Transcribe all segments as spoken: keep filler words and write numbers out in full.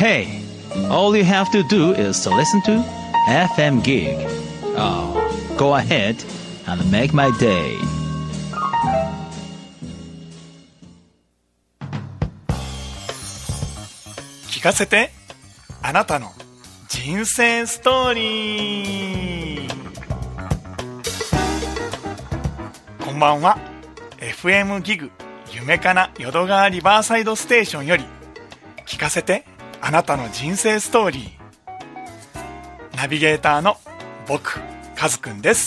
Hey, all you have to do is to listen to エフエム Gig. Oh, go ahead and make my day. 聞かせて、あなたの人生ストーリー。こんばんは。 エフエム ギグ夢かな淀川リバーサイドステーションより聞かせてあなたの人生ストーリー。ナビゲーターの僕カズくんです。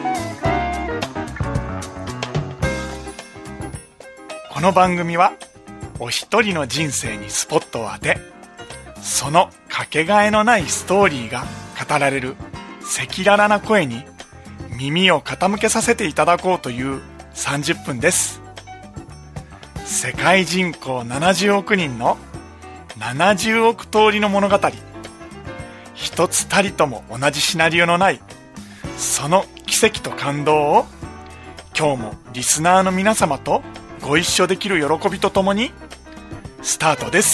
この番組はお一人の人生にスポットを当て、そのかけがえのないストーリーが語られる赤裸々な声に耳を傾けさせていただこうというさんじゅっぷんです。世界人口ななじゅうおく人のななじゅうおく通りの物語、一つたりとも同じシナリオのないその奇跡と感動を今日もリスナーの皆様とご一緒できる喜びとともにスタートです。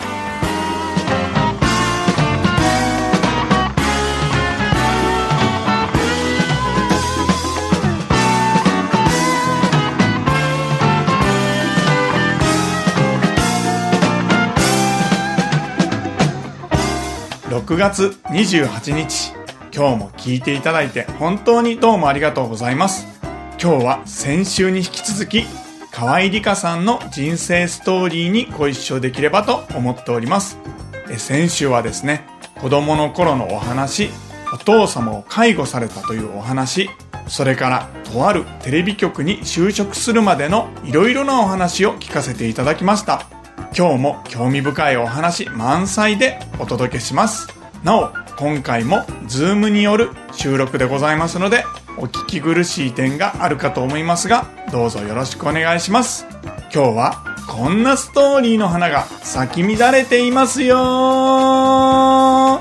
ろくがつにじゅうはちにち、今日も聞いていただいて本当にどうもありがとうございます。今日は先週に引き続き河合理香さんの人生ストーリーにご一緒できればと思っております。え先週はですね、子供の頃のお話、お父様を介護されたというお話、それからとあるテレビ局に就職するまでのいろいろなお話を聞かせていただきました。今日も興味深いお話満載でお届けします。なお、今回もズームによる収録でございますので、お聞き苦しい点があるかと思いますが、どうぞよろしくお願いします。今日はこんなストーリーの花が咲き乱れていますよ。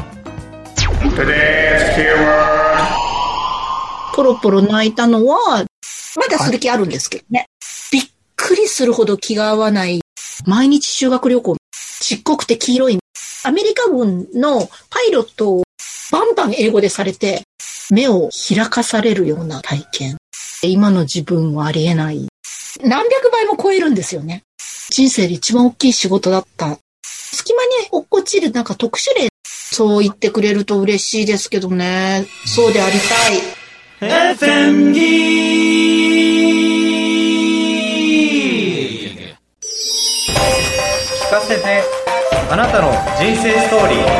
ポロポロ泣いたのはまだする気あるんですけどね。びっくりするほど気が合わない毎日修学旅行、ちっこくて黄色いアメリカ軍のパイロットをバンバン英語でされて目を開かされるような体験。今の自分はありえない。何百倍も超えるんですよね。人生で一番大きい仕事だった。隙間に落っこちるなんか特殊例。そう言ってくれると嬉しいですけどね。そうでありたい。 エフエム Gig。聞かせてあなたの人生ストーリー。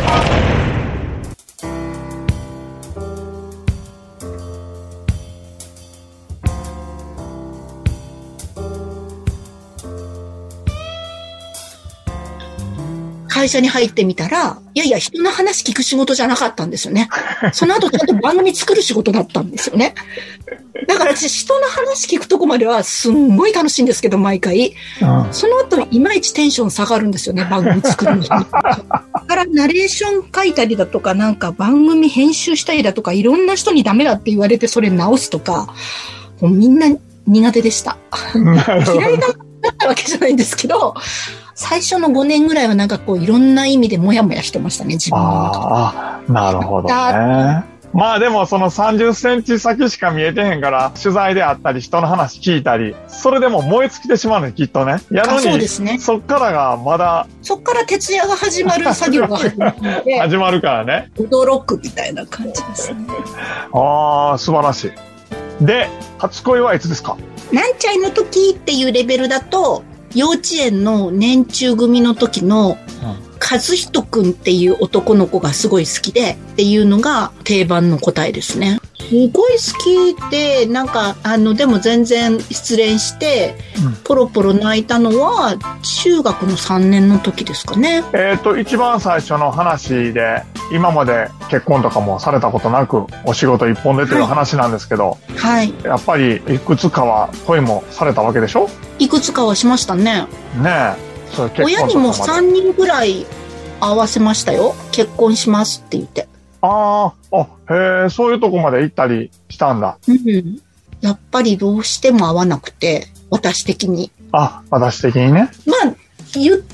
会社に入ってみたら、いやいや人の話聞く仕事じゃなかったんですよね。その後ちゃんと番組作る仕事だったんですよね。だから私人の話聞くとこまではすんごい楽しいんですけど、毎回。うん、その後いまいちテンション下がるんですよね、番組作るのに。だからナレーション書いたりだとか、なんか番組編集したりだとか、いろんな人にダメだって言われてそれ直すとか、もうみんな苦手でした。嫌いだったわけじゃないんですけど、最初のごねんぐらいはなんかこういろんな意味でモヤモヤしてましたね、自分の中で。 ああ、なるほどね。まあでもそのさんじゅっセンチ先しか見えてへんから、取材であったり人の話聞いたり、それでも燃え尽きてしまうのきっとね。やのに、そうですね。そっからがまだ。 そっから徹夜が始まる作業が始まるので。 始まるからね。 驚くみたいな感じですね。 ああ、素晴らしい。で、初恋はいつですか？ なんちゃいの時っていうレベルだと、幼稚園の年中組の時の和人くんっていう男の子がすごい好きでっていうのが定番の答えですね。すごい好きで、なんかあのでも全然失恋してポロポロ泣いたのは中学のさんねんの時ですかね。 えっと一番最初の話で、今まで結婚とかもされたことなくお仕事一本出てる話なんですけど、 はい、 やっぱりいくつかは恋もされたわけでしょ？ いくつかはしましたね。 ねえ、それ結婚とか親にもさんにんぐらい会わせましたよ。結婚しますって言って。 ああ、へえ、そういうとこまで行ったりしたんだ。 うん。やっぱりどうしても合わなくて、私的に。 あ、私的にね。 まあ、言ってみれ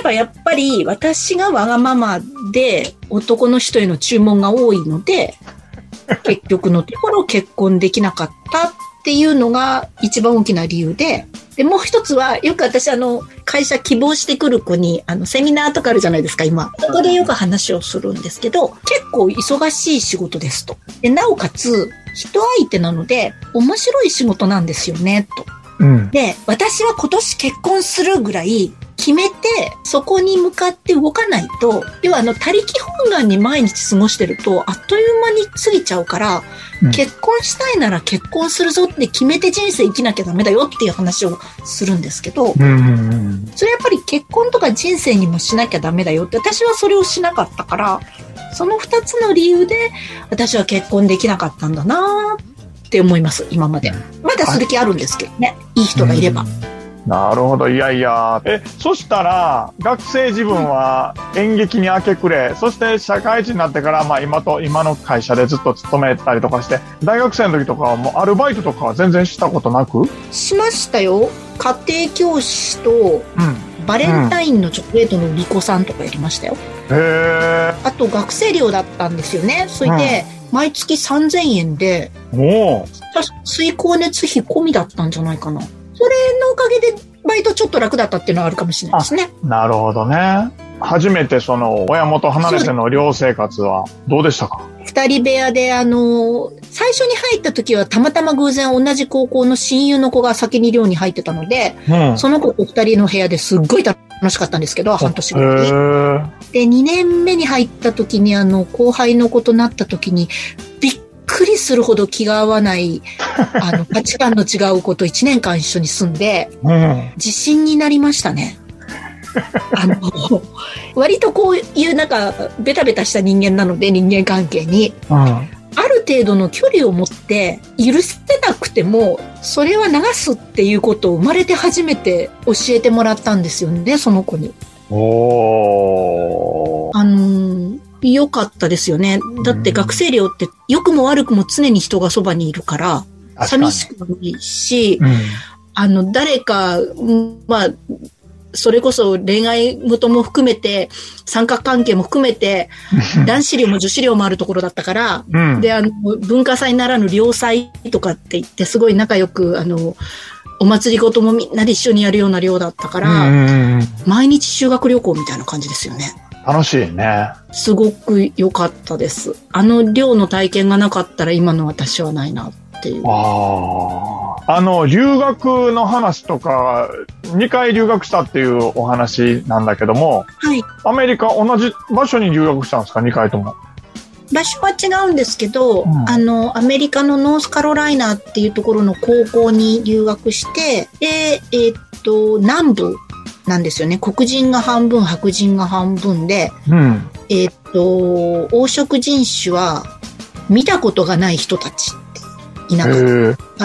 ばやっぱり私がわがままで男の人への注文が多いので、結局のところ結婚できなかったっていうのが一番大きな理由で、で、もう一つは、よく私あの、会社希望してくる子に、あの、セミナーとかあるじゃないですか、今。そこでよく話をするんですけど、結構忙しい仕事ですと。で、なおかつ、人相手なので、面白い仕事なんですよね、と。うん、で、私は今年結婚するぐらい決めて、そこに向かって動かないと、要はあの、他力本願に毎日過ごしてると、あっという間に過ぎちゃうから、うん、結婚したいなら結婚するぞって決めて人生生きなきゃダメだよっていう話をするんですけど、うんうんうん、それやっぱり結婚とか人生にもしなきゃダメだよって、私はそれをしなかったから、その二つの理由で、私は結婚できなかったんだなって思います、今まで。まだする気あるんですけどね、いい人がいれば。うん、 なるほど。いやいや。え、そしたら、学生自分は演劇に明け暮れ、そして社会人になってから、まあ今と、今の会社でずっと勤めたりとかして、大学生の時とかはもうアルバイトとかは全然したことなく？ しましたよ。家庭教師と、うん、バレンタインのチョコレートのリコさんとかやりましたよ。 うん、へー。 あと学生寮だったんですよね。それで、うん、毎月さんぜんえんで、 お水光熱費込みだったんじゃないかな。それのおかげでバイトちょっと楽だったっていうのはあるかもしれないですね。 なるほどね。初めてその親元離れての寮生活はどうでしたか？ 二人部屋であの、最初に入った時はたまたま偶然同じ高校の親友の子が先に寮に入ってたので、うん、その子と二人の部屋ですっごい楽しかったんですけど、半年ぐらいに。で、二年目に入った時にあの、後輩の子となった時に、びっくりするほど気が合わない、あの、価値観の違う子と一年間一緒に住んで、うん、自信になりましたね。あの、割とこういうなんか、ベタベタした人間なので、人間関係に。うん、ある程度の距離を持って、許せなくても、それは流すっていうことを生まれて初めて教えてもらったんですよね、その子に。 おー。 あの、良かったですよね。だって学生寮って良くも悪くも常に人がそばにいるから、寂しくないし、うん、あの、誰か、まあ、それこそ恋愛事も含めて、三角関係も含めて、男子寮も女子寮もあるところだったから、うん、で、あの、文化祭ならぬ寮祭とかって言って、すごい仲良く、あの、お祭り事もみんなで一緒にやるような寮だったから、毎日修学旅行みたいな感じですよね。 楽しいね。 すごく良かったです。あの寮の体験がなかったら今の私はないなっていう。 ああ。あの、留学の話とか、にかい留学したっていうお話なんだけども、 はい。 アメリカ同じ場所に留学したんですか？にかいとも。 場所は違うんですけど、うん、あの、アメリカのノースカロライナっていうところの高校に留学して、で、えー、っと、南部、なんですよね。黒人が半分、白人が半分で、うん、えっと、黄色人種は見たことがない人たちっていなかった。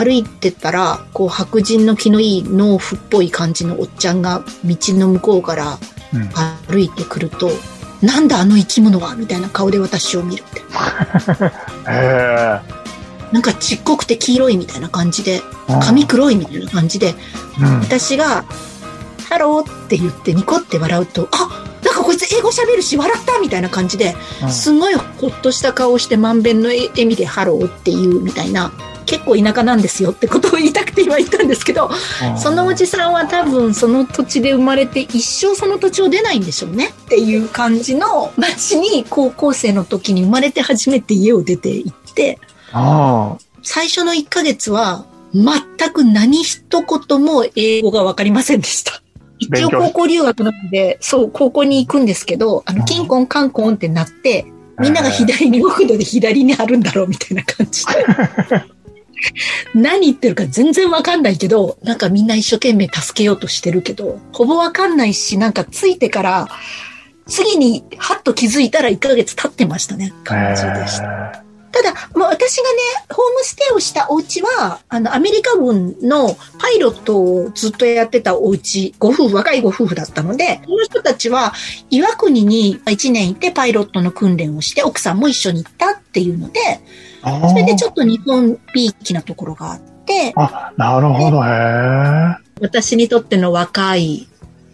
歩いてたら、こう白人の気のいい農夫っぽい感じのおっちゃんが道の向こうから歩いてくると、うん、なんだあの生き物はみたいな顔で私を見るって。 へなんかちっこくて黄色いみたいな感じで、髪黒いみたいな感じで、うん、私が、ハローって言ってニコって笑うと、あ、なんかこいつ英語喋るし笑ったみたいな感じで、うん、すごいほっとした顔をして満遍の笑みでハローっていうみたいな、結構田舎なんですよってことを言いたくて今言ったんですけど、うん、そのおじさんは多分その土地で生まれて一生その土地を出ないんでしょうねっていう感じの町に高校生の時に生まれて初めて家を出て行って、 あ最初のいっかげつは全く何一言も英語がわかりませんでした。一応高校留学なので、そう、高校に行くんですけど、あの、キンコンカンコンってなって、みんなが左に動くので左にあるんだろうみたいな感じで。何言ってるか全然わかんないけど、なんかみんな一生懸命助けようとしてるけど、ほぼわかんないし、なんかついてから、次にハッと気づいたらいっかげつ経ってましたね、感じでした。ただ、まあ、私がね、ホームステイをしたお家は、あの、アメリカ軍のパイロットをずっとやってたお家、ご夫婦、若いご夫婦だったので、この人たちは岩国にいちねんいてパイロットの訓練をして、奥さんも一緒に行ったっていうので、それでちょっと日本びいきなところがあって、 あ、なるほど、へー。 私にとっての若い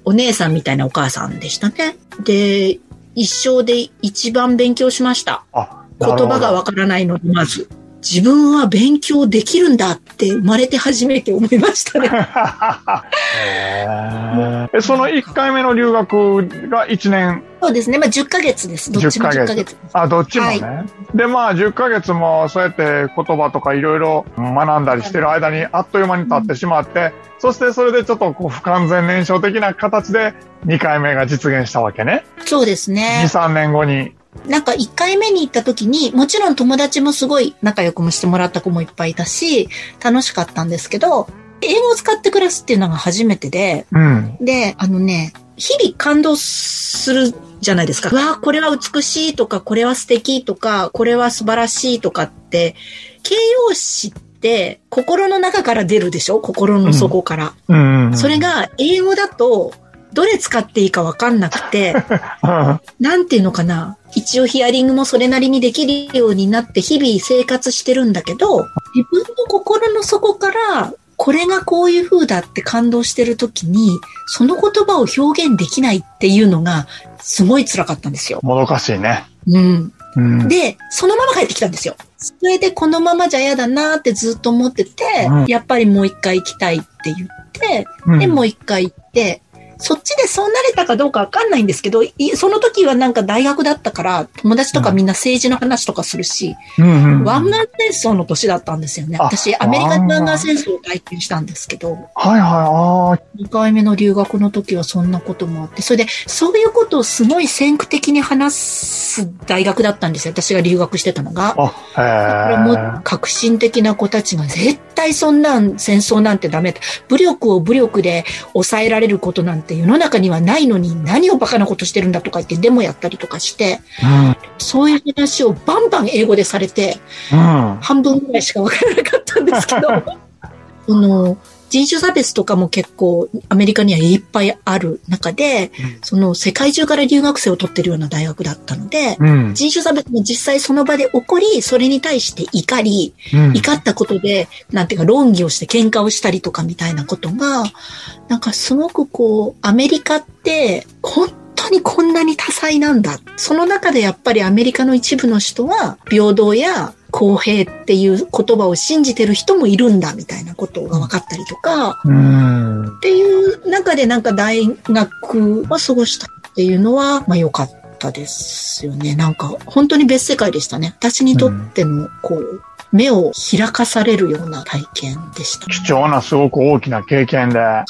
お姉さんみたいなお母さんでしたね。で、一生で一番勉強しました。 あ、 言葉がわからないので、まず。自分は勉強できるんだって生まれて初めて思いましたね。 へえ、そのいっかいめの留学がいちねん。 そうですね。まあじゅっかげつです。どっちもじゅっかげつ。 あ、どっちもね。 はい、 で、まあじゅっかげつもそうやって言葉とかいろいろ学んだりしてる間にあっという間に経ってしまって、うん、そしてそれでちょっとこう不完全燃焼的な形でにかいめが実現したわけね。 そうですね。 に、さんねんごに。 なんかいっかいめに行った時に、もちろん友達もすごい仲良くもしてもらった子もいっぱいいたし、楽しかったんですけど、英語を使って暮らすっていうのが初めてで、 うん、 で、あのね、日々感動するじゃないですか。うわ、これは美しいとか、これは素敵とか、これは素晴らしいとかって、形容詞って心の中から出るでしょ？心の底から。 うんうんうん、 それが英語だと、どれ使っていいかわかんなくて、なんていうのかな。一応ヒアリングもそれなりにできるようになって日々生活してるんだけど、自分の心の底からこれがこういう風だって感動してる時に、その言葉を表現できないっていうのがすごい辛かったんですよ。 もどかしいね。 うん。 うん、 で、そのまま帰ってきたんですよ。それでこのままじゃ嫌だなってずっと思ってて、うん、やっぱりもう一回行きたいって言って、うん、で、もう一回行って、そっちでそうなれたかどうかわかんないんですけど、その時はなんか大学だったから、友達とかみんな政治の話とかするし、 うんうんうん、 湾岸戦争の年だったんですよね。私、アメリカで湾岸戦争を体験したんですけど、 はいはい、 にかいめの留学の時はそんなこともあって、それで、そういうことをすごい先駆的に話す大学だったんですよ。私が留学してたのが。 あ、へー。 これも革新的な子たちが絶対そんなん戦争なんてダメだ。武力を武力で抑えられることなんて世の中にはないのに何をバカなことしてるんだとか言ってデモやったりとかして、うん、そういう話をバンバン英語でされて、うん、半分ぐらいしかわからなかったんですけど、その人種差別とかも結構アメリカにはいっぱいある中で、うん、その世界中から留学生を取ってるような大学だったので、うん、人種差別も実際その場で起こり、それに対して怒り、うん、怒ったことで、なんていうか論議をして喧嘩をしたりとかみたいなことが、なんかすごくこう、アメリカって本当にこんなに多彩なんだ。その中でやっぱりアメリカの一部の人は平等や公平っていう言葉を信じてる人もいるんだみたいなことが分かったりとか、うんっていう中でなんか大学を過ごしたっていうのは、まあ良かったですよね。なんか本当に別世界でしたね。私にとってのこう、目を開かされるような体験でした。 貴重なすごく大きな経験で。 はい。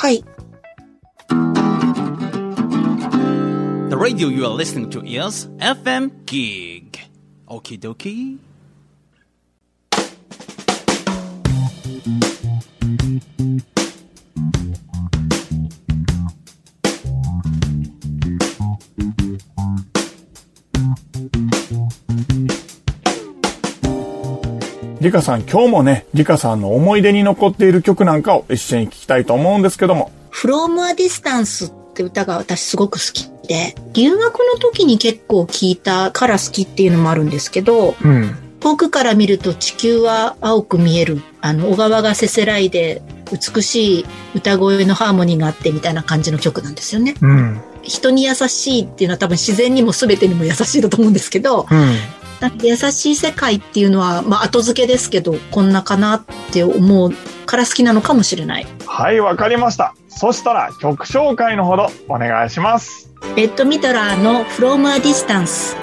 The radio you are listening to is エフエム Gig. Okie dokie. リカさん、今日もね、リカさんの思い出に残っている曲なんかを一緒に聞きたいと思うんですけども。 From a Distance って歌が私すごく好きで、留学の時に結構聴いたから好きっていうのもあるんですけど、うん、遠くから見ると地球は青く見える。あの、小川がせせらいで美しい歌声のハーモニーがあってみたいな感じの曲なんですよね。うん、人に優しいっていうのは多分自然にも全てにも優しいだと思うんですけど、うん、なんか優しい世界っていうのは、まあ後付けですけど、こんなかなって思うから好きなのかもしれない。 はい、わかりました。そしたら曲紹介のほどお願いします。 ベッドミトラーの From a Distance。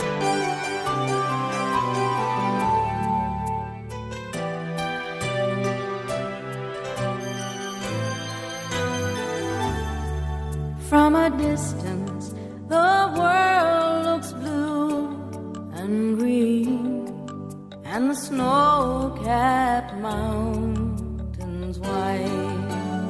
From a distance, the world looks blue and green, and the snow-capped mountains white.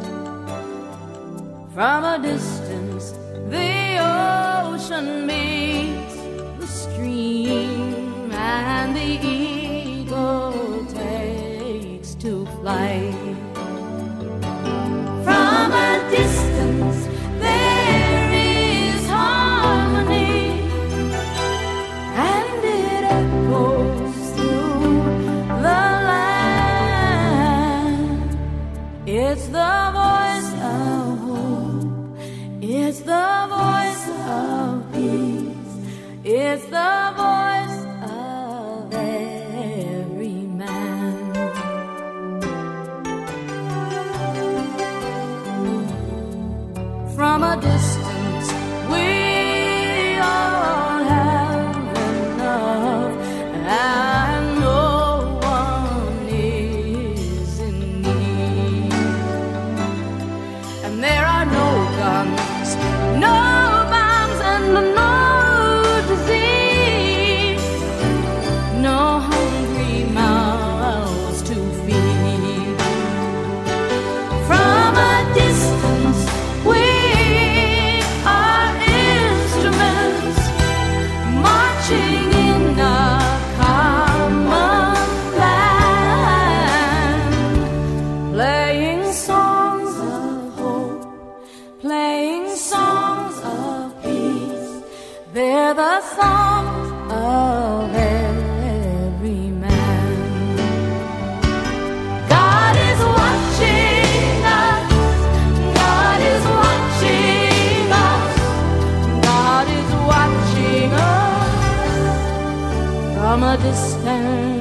From a distance, the ocean meets the stream, and the eagle takes to flight. From a distance, there is harmony, and it echoes through the land. It's the voice of hope, it's the They're the songs of every man. God is watching us. God is watching us. God is watching us from a distance.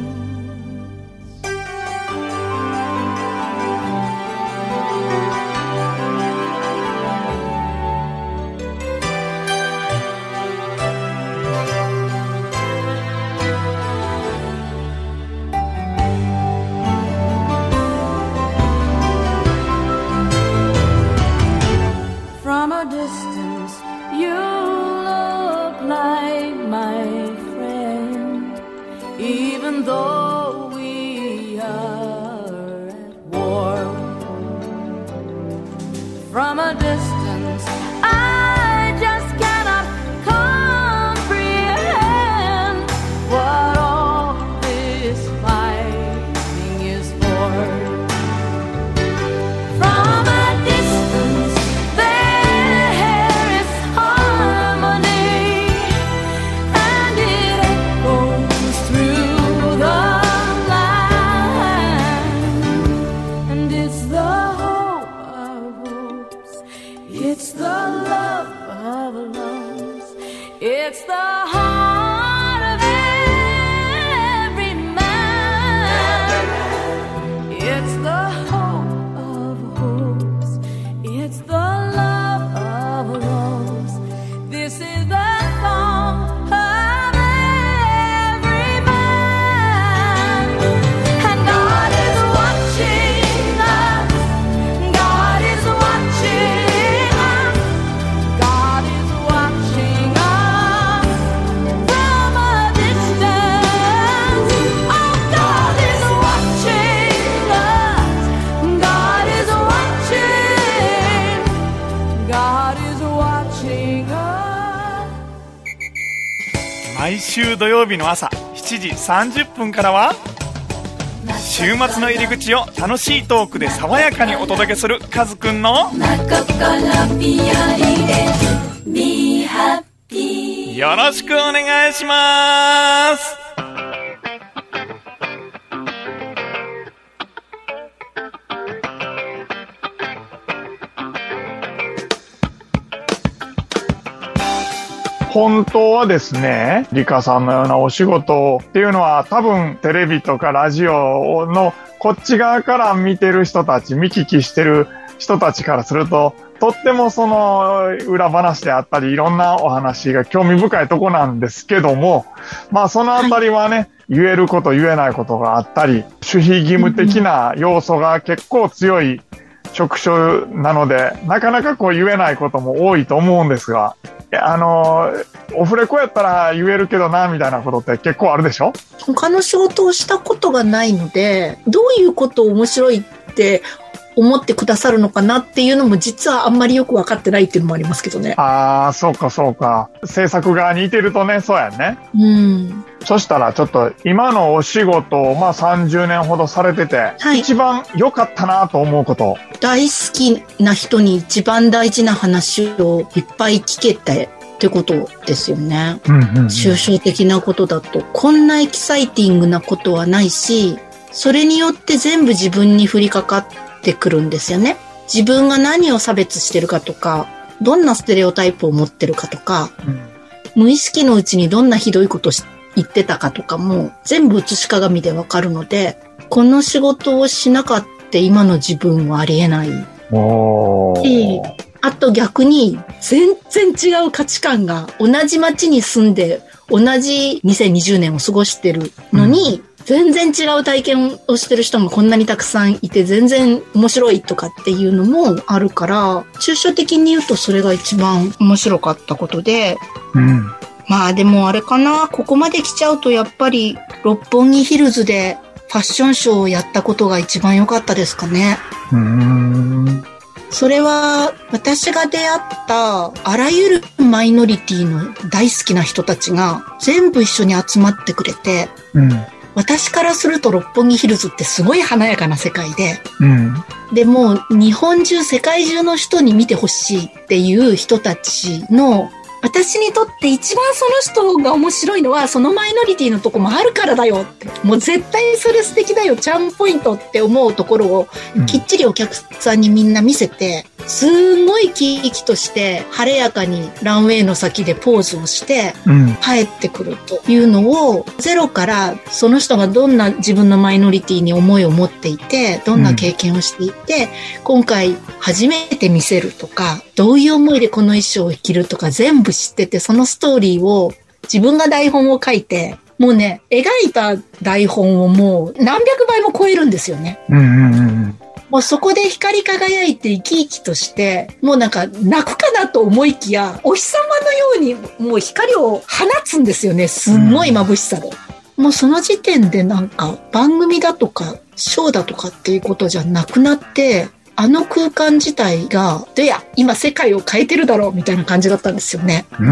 From a distance, you look like my friend, even though we are at war. From a distance, I just cannot comprehend what all this fighting is for. From a distance, it's the love of loves. It's the heart of every man. It's the hope of hopes. It's the love of loves. This is the song of every man. And God is watching us. God is watching. 毎週土曜日の朝しちじさんじゅっぷんからは週末の入り口を楽しいトークで爽やかにお届けするカズくんのよろしくお願いします。 本当はですね、リカさんのようなお仕事っていうのは多分テレビとかラジオのこっち側から見てる人たち、見聞きしてる人たちからすると、とってもその裏話であったりいろんなお話が興味深いとこなんですけども、まあそのあたりはね、はい、言えること言えないことがあったり、守秘義務的な要素が結構強い職種なので、なかなかこう言えないことも多いと思うんですが、あのオフレコやったら言えるけどなみたいなことって結構あるでしょ。 他の仕事をしたことがないので、どういうことを面白いって思ってくださるのかなっていうのも実はあんまりよく分かってないっていうのもありますけどね。 ああ、そうかそうか。制作側にいてるとね、そうやね。 うん。 そしたらちょっと今のお仕事をまあさんじゅうねんほどされてて、はい、一番良かったなと思うこと。 大好きな人に一番大事な話をいっぱい聞けてってことですよね。うんうんうん、抽象的なことだとこんなエキサイティングなことはないし、それによって全部自分に降りかかってくるんですよね。自分が何を差別してるかとか、どんなステレオタイプを持ってるかとか、うん、無意識のうちにどんなひどいことを言ってたかとかも全部写し鏡でわかるので、この仕事をしなかった今の自分はありえない。 おー。 あと逆に全然違う価値観が同じ街に住んで同じにせんにじゅうねんを過ごしてるのに、うん、全然違う体験をしてる人もこんなにたくさんいて全然面白いとかっていうのもあるから、抽象的に言うとそれが一番面白かったことで、うん、まあでもあれかな、ここまで来ちゃうとやっぱり六本木ヒルズでファッションショーをやったことが一番良かったですかね。 うーん、 それは私が出会ったあらゆるマイノリティの大好きな人たちが全部一緒に集まってくれて、うん、私からすると六本木ヒルズってすごい華やかな世界で、うん、でもう日本中世界中の人に見てほしいっていう人たちの私にとって一番その人が面白いのはそのマイノリティのとこもあるからだよって、もう絶対それ素敵だよチャームポイントって思うところをきっちりお客さんにみんな見せて、すんごい生き生きとして晴れやかにランウェイの先でポーズをして帰ってくるというのを、ゼロからその人がどんな自分のマイノリティに思いを持っていて、どんな経験をしていて、今回初めて見せるとか、どういう思いでこの衣装を着るとか全部知ってて、そのストーリーを自分が台本を書いて、もうね、描いた台本をもう何百倍も超えるんですよね。 うんうんうん、 もうそこで光り輝いて生き生きとして、もうなんか泣くかなと思いきや、お日様のようにもう光を放つんですよね。すんごい眩しさで。うん、もうその時点でなんか番組だとかショーだとかっていうことじゃなくなって、あの空間自体が、でや、今世界を変えてるだろうみたいな感じだったんですよね。 うん、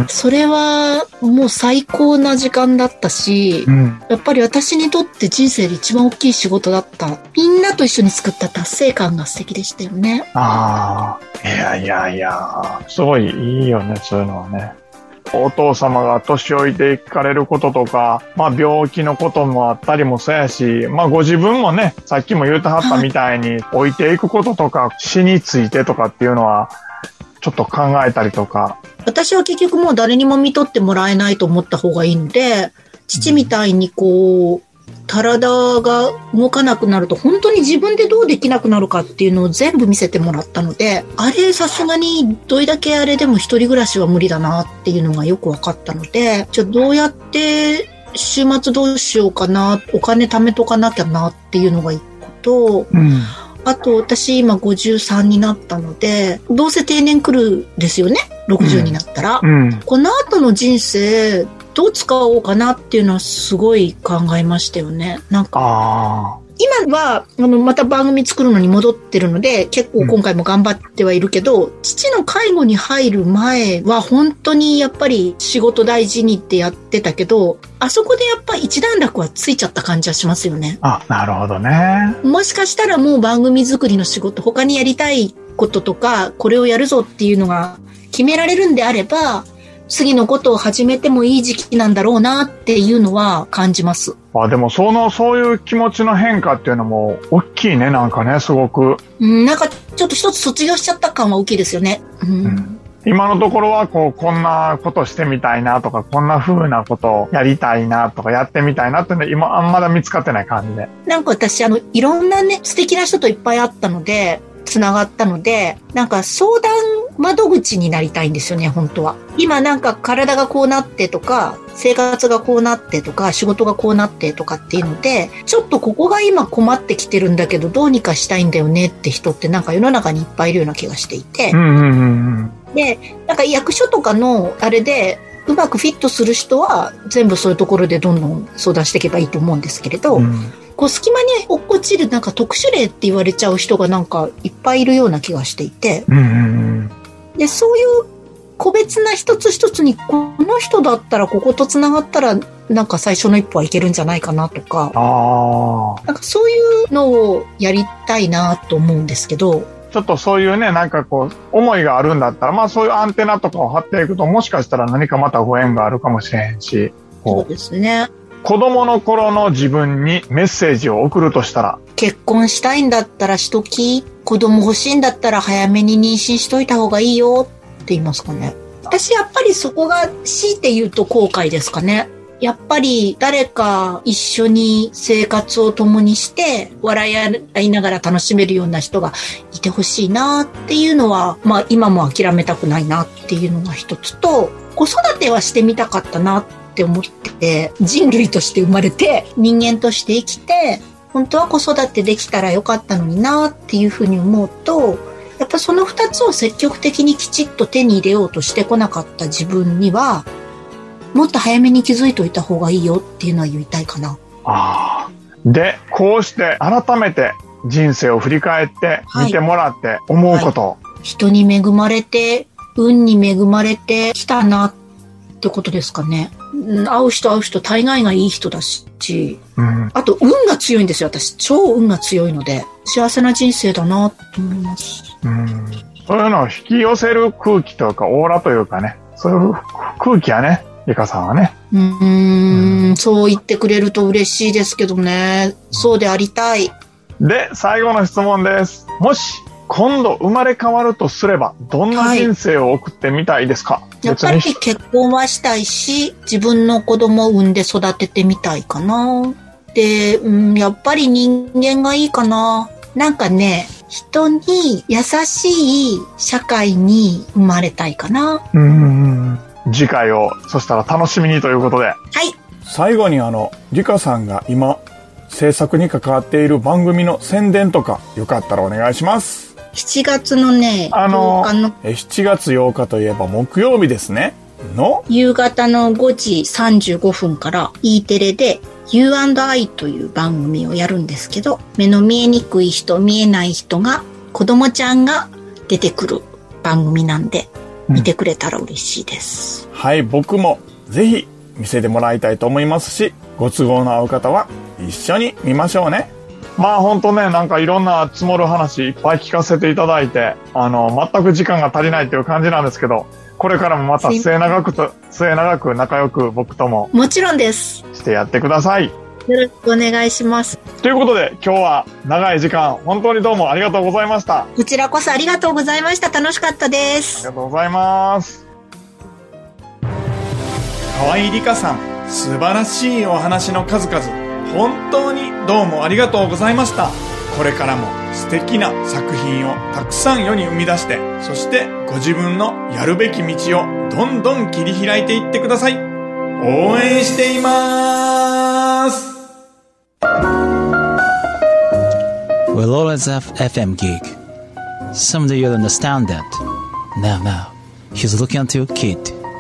それはもう最高な時間だったし、うん、やっぱり私にとって人生で一番大きい仕事だった。みんなと一緒に作った達成感が素敵でしたよね。 ああ、いやいやいや、すごいいいよね、そういうのはね。お父様が年老いていかれることとか、まあ病気のこともあったりもそうやし、まあご自分もね、さっきも言うてはったみたいに、老いていくこととか、死についてとかっていうのは、ちょっと考えたりとか。 私は結局もう誰にも見とってもらえないと思った方がいいので、父みたいにこう、体が動かなくなると本当に自分でどうできなくなるかっていうのを全部見せてもらったので、あれさすがにどれだけあれでも一人暮らしは無理だなっていうのがよく分かったので、じゃあどうやって週末どうしようかな、お金貯めとかなきゃなっていうのが一個と、うん、あと私今ごじゅうさんになったので、どうせ定年来るですよね、ろくじゅうになったら、うんうん、この後の人生どう使おうかなっていうのはすごい考えましたよね。なんか今はあのまた番組作るのに戻ってるので結構今回も頑張ってはいるけど、うん、父の介護に入る前は本当にやっぱり仕事大事にってやってたけど、あそこでやっぱ一段落はついちゃった感じはしますよね。 あ、なるほどね。 もしかしたらもう番組作りの仕事、他にやりたいこととかこれをやるぞっていうのが決められるんであれば、次のことを始めてもいい時期なんだろうなっていうのは感じます。 あ、でもそのそういう気持ちの変化っていうのも大きいね、なんかね、すごく。 うん、なんかちょっと一つ卒業しちゃった感は大きいですよね。うんうん、 今のところはこうこんなことしてみたいなとか、こんな風なことをやりたいなとかやってみたいなってね、今あんまだ見つかってない感じで。 なんか私あのいろんなね素敵な人といっぱい会ったので。つながったので、なんか相談窓口になりたいんですよね、本当は。今なんか体がこうなってとか、生活がこうなってとか、仕事がこうなってとかっていうので、ちょっとここが今困ってきてるんだけど、どうにかしたいんだよねって人ってなんか世の中にいっぱいいるような気がしていて。 うんうんうんうん、 で、なんか役所とかのあれで、うまくフィットする人は全部そういうところでどんどん相談していけばいいと思うんですけれど、うんこう隙間に落っこちるなんか特殊例って言われちゃう人がなんかいっぱいいるような気がしていて、 うんうんうん、 でそういう個別な一つ一つにこの人だったらこことつながったらなんか最初の一歩はいけるんじゃないかなとか、 あなんかそういうのをやりたいなと思うんですけど、 ちょっとそういうね、なんかこう思いがあるんだったら、まあそういうアンテナとかを張っていくともしかしたら何かまたご縁があるかもしれへんし、 そうですね。 子供の頃の自分にメッセージを送るとしたら、 結婚したいんだったらしとき、子供欲しいんだったら早めに妊娠しといた方がいいよって言いますかね。私やっぱりそこが強いて言うと後悔ですかね。やっぱり誰か一緒に生活を共にして笑い合いながら楽しめるような人がいてほしいなっていうのは、まあ今も諦めたくないなっていうのが一つと、子育てはしてみたかったなってって思ってて、人類として生まれて人間として生きて本当は子育てできたらよかったのになっていうふうに思うと、やっぱその二つを積極的にきちっと手に入れようとしてこなかった自分にはもっと早めに気づいといた方がいいよっていうのは言いたいかな。 あで、こうして改めて人生を振り返って見てもらって思うこと、はいはい、 人に恵まれて運に恵まれてきたなってことですかね。会う人会う人大概がいい人だし、うん、あと運が強いんですよ。私超運が強いので幸せな人生だなと思います。 うん、そういうのを引き寄せる空気というかオーラというかね、 そういう空気やね、リカさんはね。 うーん、うん、そう言ってくれると嬉しいですけどね。そうでありたい。 で、最後の質問です。もし、今度生まれ変わるとすれば、どんな人生を送ってみたいですか？はい、 やっぱり結婚はしたいし、自分の子供を産んで育ててみたいかな。で、うん、やっぱり人間がいいかな。なんかね、人に優しい社会に生まれたいかな。 うーん。次回を、そしたら楽しみにということで。はい。 最後にあの、リカさんが今、制作に関わっている番組の宣伝とか、よかったらお願いします。 しちがつのね、 あの、のしちがつようかといえば木曜日ですね。の夕方のごじさんじゅうごふんから E テレで ユーアンドアイ という番組をやるんですけど、目の見えにくい人、見えない人が、子供ちゃんが出てくる番組なんで、見てくれたら嬉しいです。 うん、はい、僕もぜひ見せてもらいたいと思いますし、ご都合の合う方は一緒に見ましょうね。 まあ本当ね、なんかいろんな積もる話いっぱい聞かせていただいて、あの、全く時間が足りないという感じなんですけど、これからもまた末永くと、末永く仲良く僕とも。 もちろんです。 してやってください。 よろしくお願いします。 ということで、今日は長い時間、本当にどうもありがとうございました。 こちらこそありがとうございました。楽しかったです。 ありがとうございます。 河合理香さん、素晴らしいお話の数々、本当にどうもありがとうございました。これからも素敵な作品をたくさん世に生み出して、そしてご自分のやるべき道をどんどん切り開いていってください。応援しています。 We'll always have エフエム gig. Someday you'll understand that. Now, now, he's looking at you, kid.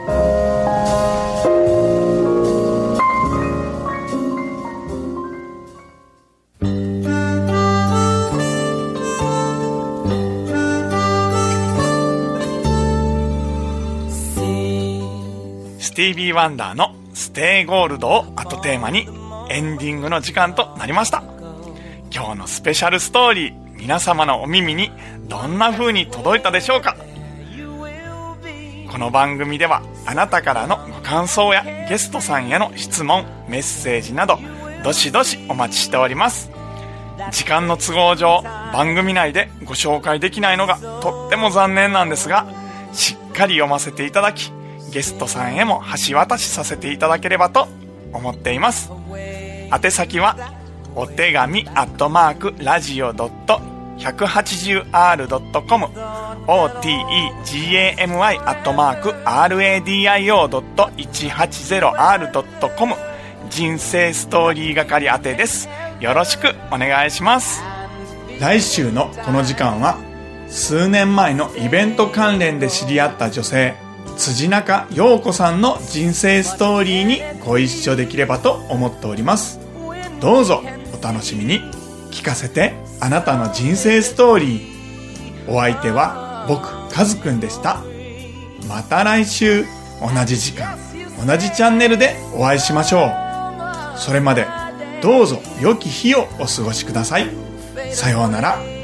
スティービー・ワンダーのステイゴールドを後テーマにエンディングの時間となりました。今日のスペシャルストーリー、皆様のお耳にどんな風に届いたでしょうか。この番組ではあなたからのご感想やゲストさんへの質問、メッセージなどどしどしお待ちしております。時間の都合上番組内でご紹介できないのがとっても残念なんですが、しっかり読ませていただき、ゲストさんへも橋渡しさせていただければと思っています。宛先はお手紙アットマークラジオ ひゃくはちじゅうアールドットコム オーティーイージーエーエムワイ アットマーク アールエーディーアイオーいちはちゼロアールドットコム 人生ストーリー係宛てです。よろしくお願いします。来週のこの時間は数年前のイベント関連で知り合った女性辻中陽子さんの人生ストーリーにご一緒できればと思っております。どうぞお楽しみに。聞かせてあなたの人生ストーリー。お相手は僕カズくんでした。また来週同じ時間同じチャンネルでお会いしましょう。それまでどうぞ良き日をお過ごしください。さようなら。